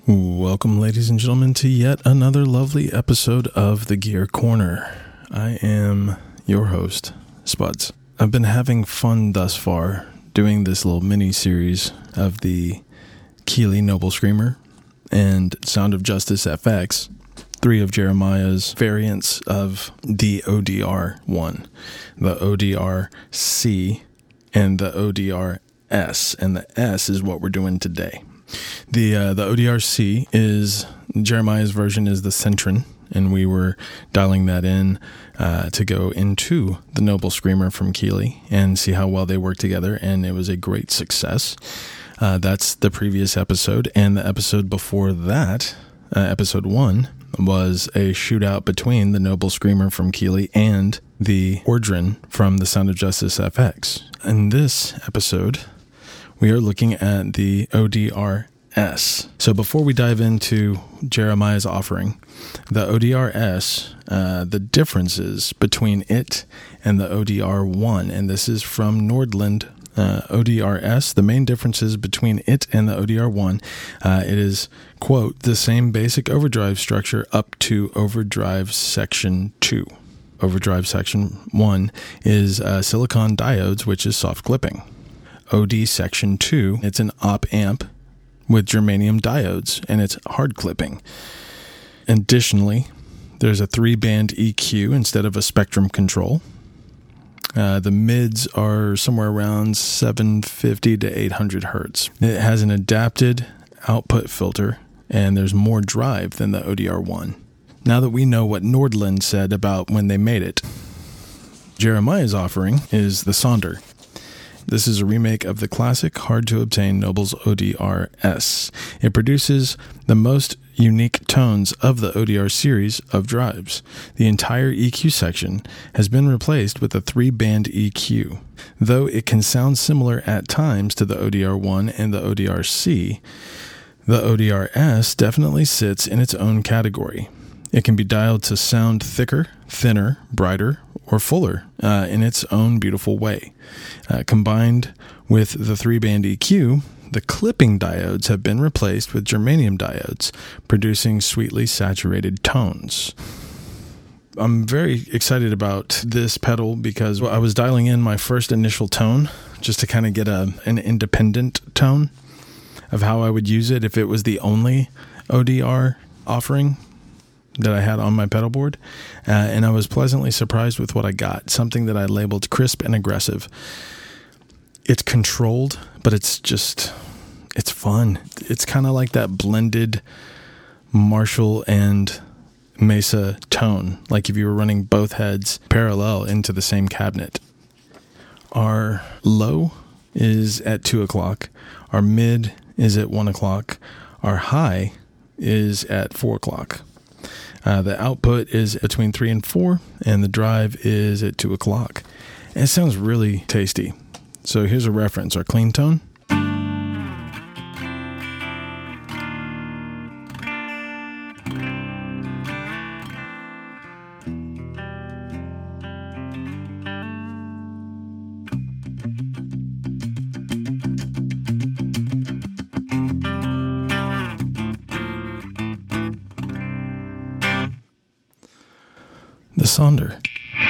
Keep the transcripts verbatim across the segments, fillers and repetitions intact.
Welcome, ladies and gentlemen, to yet another lovely episode of The Gear Corner. I am your host, Spuds. I've been having fun thus far doing this little mini-series of the Keeley Noble Screamer and Sound of Justice F X, three of Jeremiah's variants of the O D R one, the O D R C, and the O D R S, and the S is what we're doing today. The uh, the O D R C is, Jeremiah's version is the Centron, and we were dialing that in uh, to go into the Noble Screamer from Keeley and see how well they work together, and it was a great success. Uh, that's the previous episode, and the episode before that, uh, episode one, was a shootout between the Noble Screamer from Keeley and the Ordrin from the Sound of Justice F X. In this episode, we are looking at the O D R S. So before we dive into Jeremiah's offering, the O D R S, uh, the differences between it and the O D R one, and this is from Nordland uh, O D R S, the main differences between it and the O D R one, uh, it is, quote, the same basic overdrive structure up to overdrive section two. Overdrive section one is uh, silicon diodes, which is soft clipping. O D section two, it's an op amp with germanium diodes, and it's hard clipping. Additionally, there's a three-band E Q instead of a spectrum control. Uh, the mids are somewhere around seven fifty to eight hundred hertz. It has an adapted output filter, and there's more drive than the O D R one. Now that we know what Nordland said about when they made it, Jeremiah's offering is the Sonder. This is a remake of the classic, hard-to-obtain Noble's O D R S. It produces the most unique tones of the O D R series of drives. The entire E Q section has been replaced with a three-band E Q. Though it can sound similar at times to the O D R one and the O D R C, the O D R S definitely sits in its own category. It can be dialed to sound thicker, thinner, brighter, or fuller uh, in its own beautiful way. Uh, combined with the three-band E Q, the clipping diodes have been replaced with germanium diodes, producing sweetly saturated tones. I'm very excited about this pedal because I was dialing in my first initial tone just to kind of get a an independent tone of how I would use it if it was the only O D R offering that I had on my pedal board, uh, and I was pleasantly surprised with what I got, something that I labeled crisp and aggressive. It's controlled, but it's just, it's fun. It's kind of like that blended Marshall and Mesa tone, like if you were running both heads parallel into the same cabinet. Our low is at two o'clock, our mid is at one o'clock, our high is at four o'clock. Uh, the output is between three and four, and the drive is at two o'clock. And it sounds really tasty. So here's a reference. Our clean tone. The Sonder.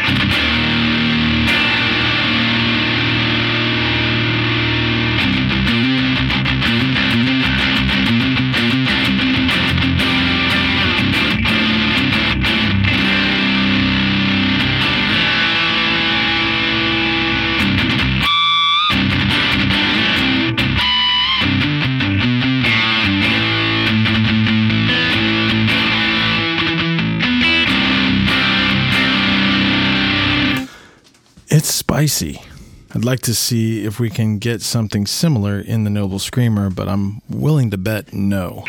It's spicy. I'd like to see if we can get something similar in the Noble Screamer, but I'm willing to bet no.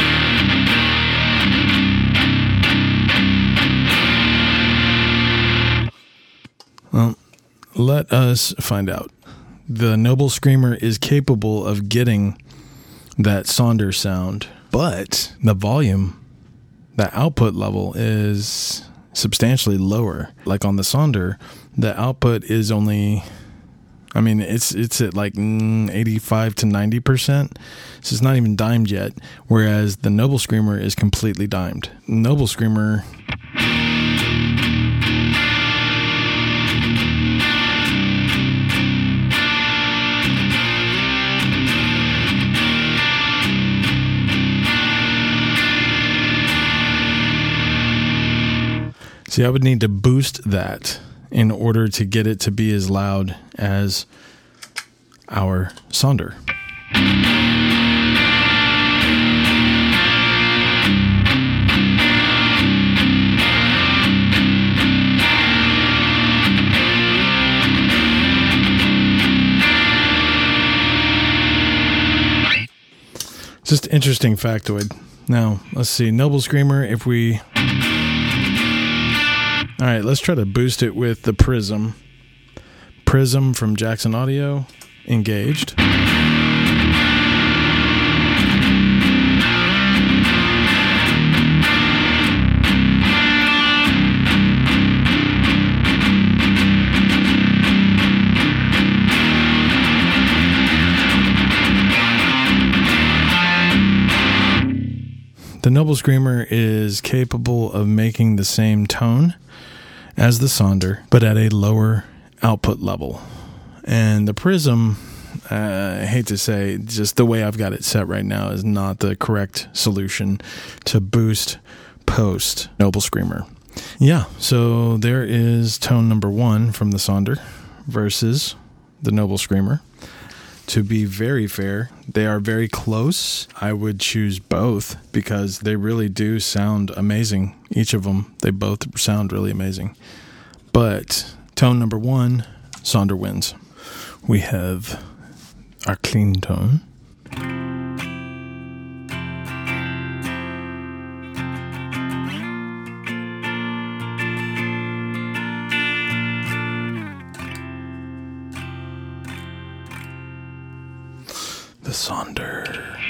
Well, let us find out. The Noble Screamer is capable of getting that Sonder sound, but the volume, the output level is substantially lower. Like on the Sonder, the output is only I mean, it's it's at like eighty-five to ninety percent, so it's not even dimed yet, whereas the Noble Screamer is completely dimed. Noble Screamer... See, I would need to boost that in order to get it to be as loud as our Sonder. Just interesting factoid. Now, let's see. Noble Screamer, if we... All right, let's try to boost it with the Prism. Prism from Jackson Audio, engaged. The Noble Screamer is capable of making the same tone as the Sonder, but at a lower output level. And the Prism, uh, I hate to say, just the way I've got it set right now is not the correct solution to boost post Noble Screamer. Yeah, so there is tone number one from the Sonder versus the Noble Screamer. To be very fair, they are very close. I would choose both because they really do sound amazing. Each of them, they both sound really amazing. But tone number one, Sonder wins. We have our clean tone. The Sonder.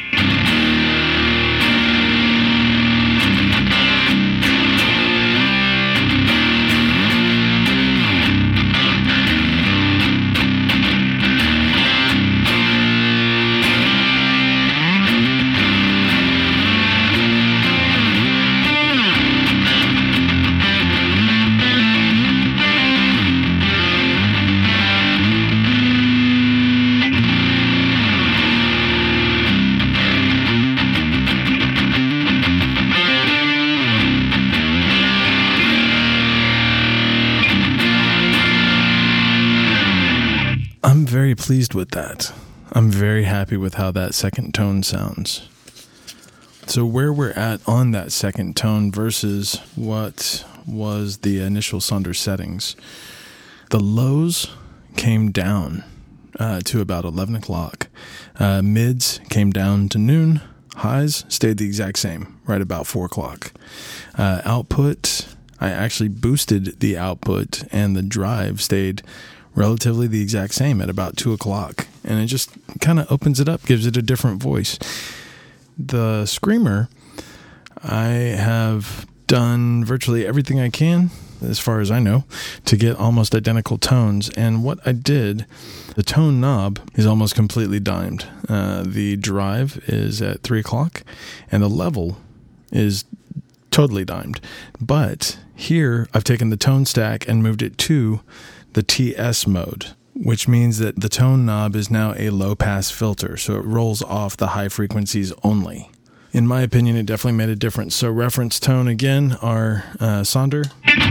I'm very pleased with that. I'm very happy with how that second tone sounds. So where we're at on that second tone versus what was the initial Sonder settings, the lows came down uh, to about eleven o'clock. Uh, mids came down to noon. Highs stayed the exact same, right about four o'clock. Uh, output, I actually boosted the output, and the drive stayed relatively the exact same at about two o'clock. And it just kind of opens it up, gives it a different voice. The Screamer, I have done virtually everything I can, as far as I know, to get almost identical tones. And what I did, the tone knob is almost completely dimed. Uh, the drive is at three o'clock, and the level is totally dimed. But here, I've taken the tone stack and moved it to the T S mode, which means that the tone knob is now a low-pass filter, so it rolls off the high frequencies only. In my opinion, it definitely made a difference. So reference tone again, our uh, Sonder.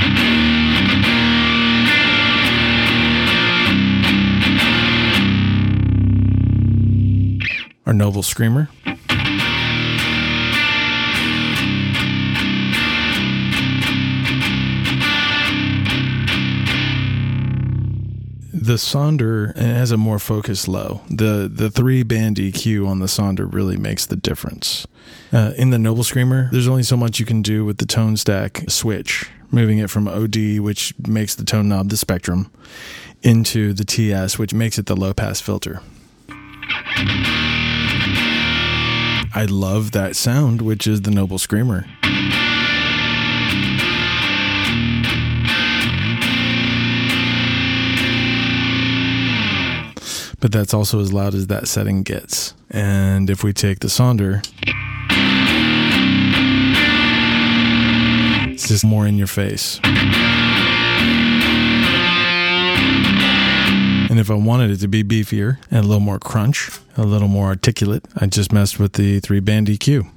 Our Noble Screamer. The Sonder, it has a more focused low. The the three band E Q on the Sonder really makes the difference. Uh, in the Noble Screamer, there's only so much you can do with the tone stack switch, moving it from O D, which makes the tone knob the Spectrum, into the T S, which makes it the low pass filter. I love that sound, which is the Noble Screamer. but that's also as loud as that setting gets. And if we take the Sonder, it's just more in your face. And if I wanted it to be beefier and a little more crunch, a little more articulate, I just messed with the three band E Q.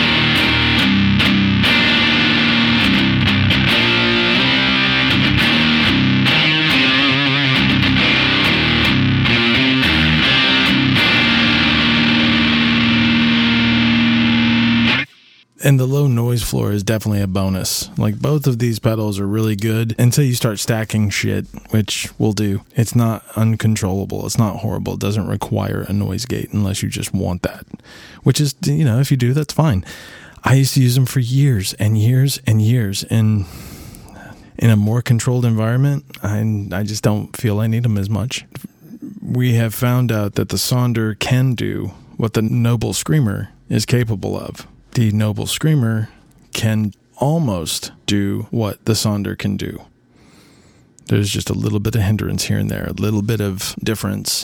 And the low noise floor is definitely a bonus. Like, both of these pedals are really good until you start stacking shit, which we'll do. It's not uncontrollable. It's not horrible. It doesn't require a noise gate unless you just want that, which is, you know, if you do, that's fine. I used to use them for years and years and years. And in a more controlled environment, I, I just don't feel I need them as much. We have found out that the Sonder can do what the Noble Screamer is capable of. The Noble Screamer can almost do what the Sonder can do. There's just a little bit of hindrance here and there, a little bit of difference.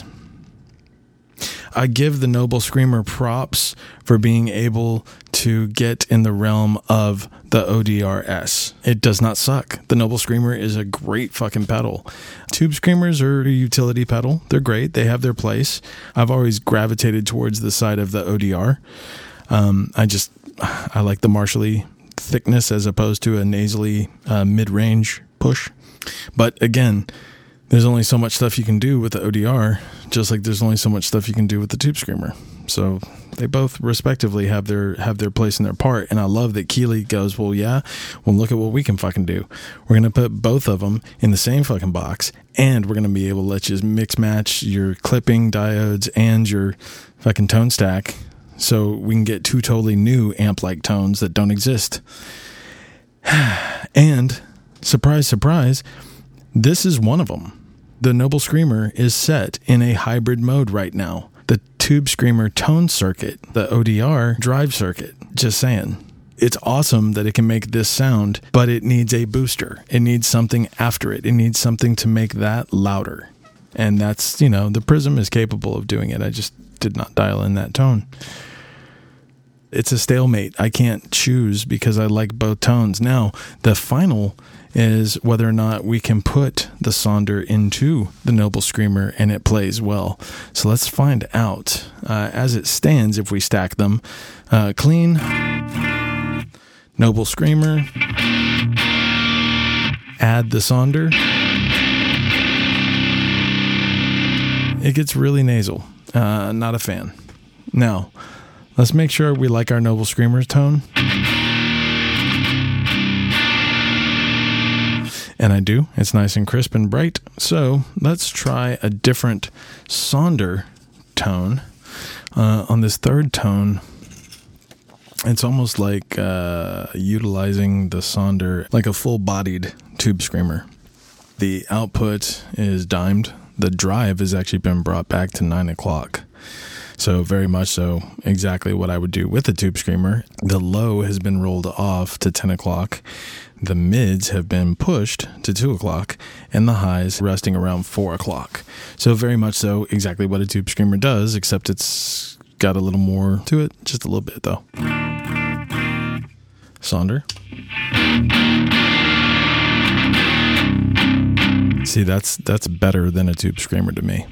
I give the Noble Screamer props for being able to get in the realm of the O D R S. It does not suck. The Noble Screamer is a great fucking pedal. Tube Screamers are a utility pedal. They're great. They have their place. I've always gravitated towards the side of the O D R. Um, I just, I like the Marshall-y thickness as opposed to a nasally uh, mid-range push. But again, there's only so much stuff you can do with the O D R, just like there's only so much stuff you can do with the Tube Screamer. So they both respectively have their have their place and their part. And I love that Keeley goes, well, yeah, well, look at what we can fucking do. We're going to put both of them in the same fucking box, and we're going to be able to let you mix match your clipping diodes and your fucking tone stack, so we can get two totally new amp-like tones that don't exist. And, surprise, surprise, this is one of them. The Noble Screamer is set in a hybrid mode right now. The Tube Screamer tone circuit, the O D R drive circuit. Just saying. It's awesome that it can make this sound, but it needs a booster. It needs something after it. It needs something to make that louder. And that's, you know, the Prism is capable of doing it. I just did not dial in that tone. It's a stalemate. I can't choose because I like both tones. Now, the final is whether or not we can put the Sonder into the Noble Screamer and it plays well. So let's find out. Uh, as it stands, if we stack them, uh, clean, Noble Screamer, add the Sonder, it gets really nasal. Uh, not a fan. Now, let's make sure we like our Noble Screamer's tone. And I do. It's nice and crisp and bright. So let's try a different Sonder tone. Uh, on this third tone, it's almost like uh, utilizing the Sonder like a full-bodied Tube Screamer. The output is dimed. The drive has actually been brought back to nine o'clock. So very much so exactly what I would do with the Tube Screamer. The low has been rolled off to ten o'clock. The mids have been pushed to two o'clock, and the highs resting around four o'clock. So very much so exactly what a Tube Screamer does, except it's got a little more to it. Just a little bit, though. Sonder. See, that's that's better than a Tube Screamer to me.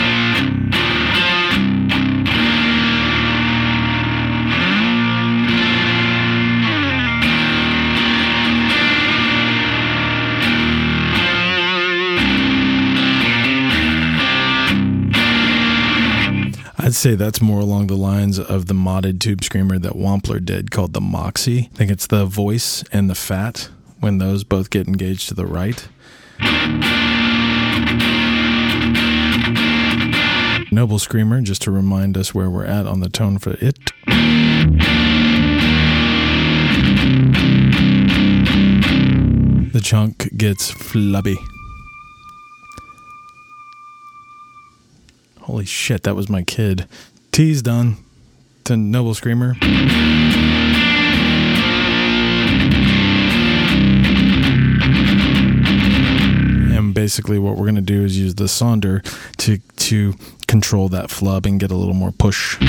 I'd say that's more along the lines of the modded Tube Screamer that Wampler did called the Moxie. I think it's the voice and the fat when those both get engaged to the right. Noble Screamer, just to remind us where we're at on the tone for it. The chunk gets flubby. Holy shit, that was my kid. T's done to Noble Screamer. And basically what we're going to do is use the sonder to to control that flub and get a little more push.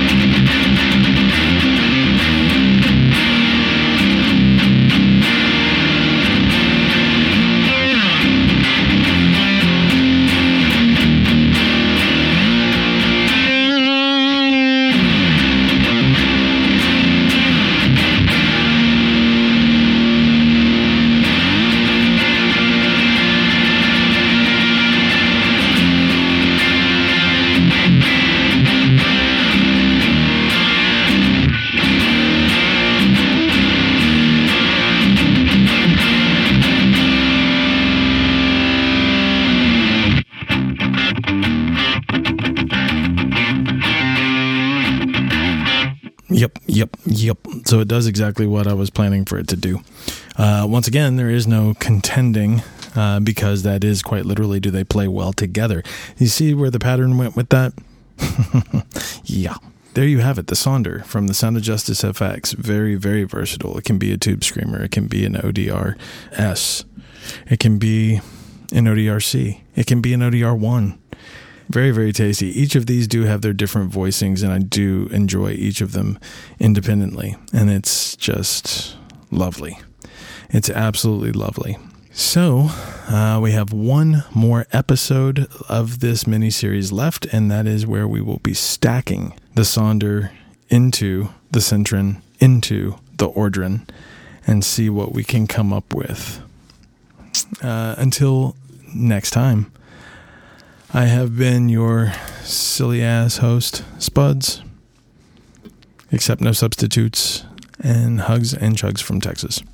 Yep, yep, yep. So it does exactly what I was planning for it to do. Uh, once again, there is no contending uh, because that is quite literally, do they play well together? You see where the pattern went with that? Yeah. There you have it, the Sonder from the Sound of Justice F X. Very, very versatile. It can be a tube screamer. It can be an O D R S. It can be an O D R C. It can be an O D R one. Very, very tasty. Each of these do have their different voicings, and I do enjoy each of them independently. And it's just lovely. It's absolutely lovely. So, uh, we have one more episode of this mini-series left, and that is where we will be stacking the Sonder into the Syntron, into the Ordron, and see what we can come up with. Uh, until next time, I have been your silly-ass host, Spuds. Accept no substitutes, and hugs and chugs from Texas.